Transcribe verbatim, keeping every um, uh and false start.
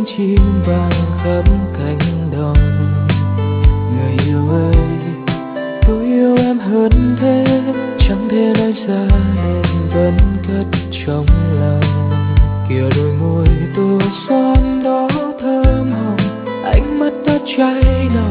chim vàng khắp cánh đồng. Người yêu ơi, tôi yêu em hơn thế, chẳng thể nói ra nên vẫn cất trong lòng. Kìa đôi môi tô son đó thơm hồng, ánh mắt đã cháy nồng.